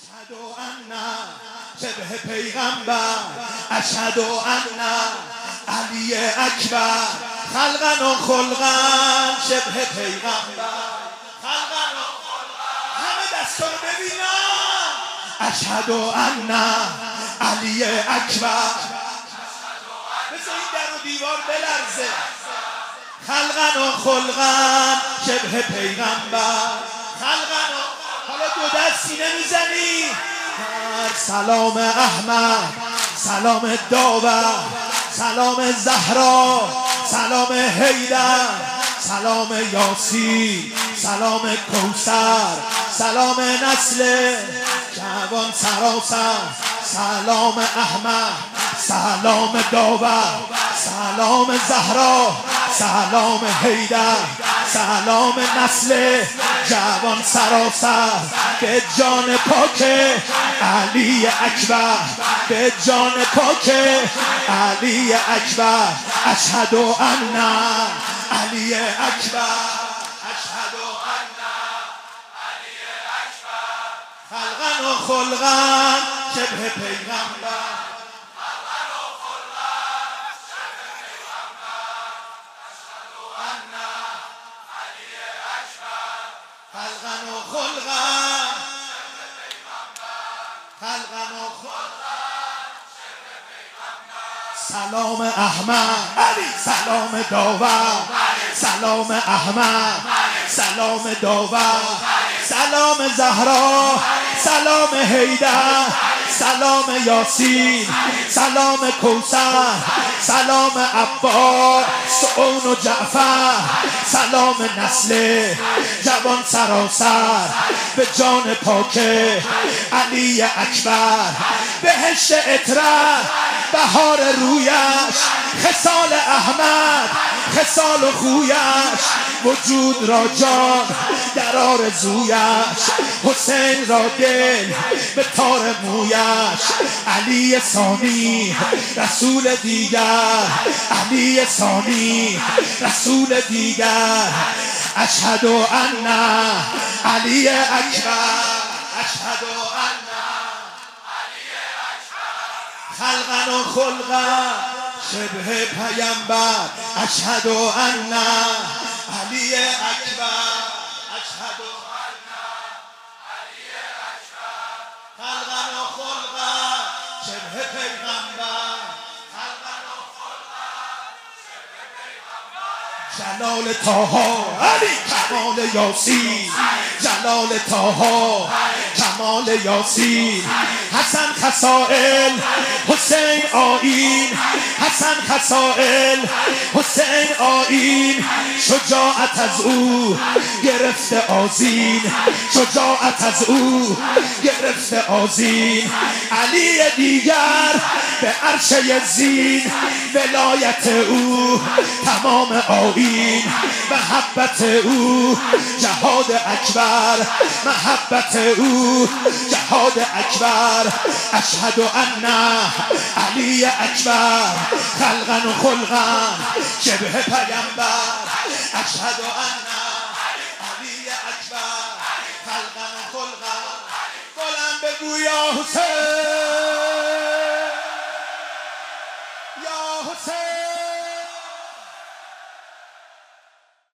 اشهد ان شبه پیغمبر، اشهد ان علی اکبر، خلقا و خلقا شبه پیغمبر، خلقا و خلقا. همه دستا رو ببینم. اشهد ان علی اکبر. مثل این در و دیوار بلرزه. خلقا و خلقا شبه پیغمبر، خلقا و حالا دو دست سینه میزنی. سلام احمد، سلام داور، سلام زهرا، سلام حیدر، سلام یاسین، سلام کوثر، سلام نسل جوان سراسر، سلام احمد، سلام داور، سلام زهرا، سلام حیدر، سلام نسل جوان سراسر. به جان پاک علی اکبر، به جان پاک علی اکبر. اشهد ان علی اکبر، اشهد ان علی اکبر، خلقا و خلقا شبه پیغمبر، خلقا و خلقا شبه پیغمبر. اشهد ان علی اکبر، خلقا و خلقا شبه پیغمبر، خلقا و خلقا شبه پیغمبر. سلام احمد، سلام داور، سلام احمد، سلام داور، سلام زهرا، سلام حیدر، سلام یاسین، سلام کوثر، سلام عباس اون و جعفر، سلام نسل جوان سراسر. به جان پاک علی اکبر، بهشت اطرت بهار رویش، خصال احمد خصال و خویش، وجود را جان در آرزویش، حسین را دل به تار مویش. علی ثانی رسول دیگر، علی ثانی رسول دیگر. اشهد ان علی اکبر، اشهد ان علی اکبر، خلقا و خلقا شبه پیامبر. اشهد ان علی اکبر، اشهد ان علی اکبر، خلقا و خلقا شبه پیغمبر، خلقا و خلقا شبه پیغمبر. جلال طه علی کمال یاسین، جلال طه کمال یاسین. حسن خصائل حسین آیین، حسن خصائل حسین آیین. شجاعت از او گرفته آذین، شجاعت از او گرفته آذین. علی دیگر به عرش یزین، ولایت او تمام آیین. محبت او جهاد اکبر، محبت او جهاد اکبر. اشهد ان علی اکبر، خلقا و خلقا شبه پیامبر. اشهد ان علی اکبر، خلقا و خلقا. بلند بگو یا حسین.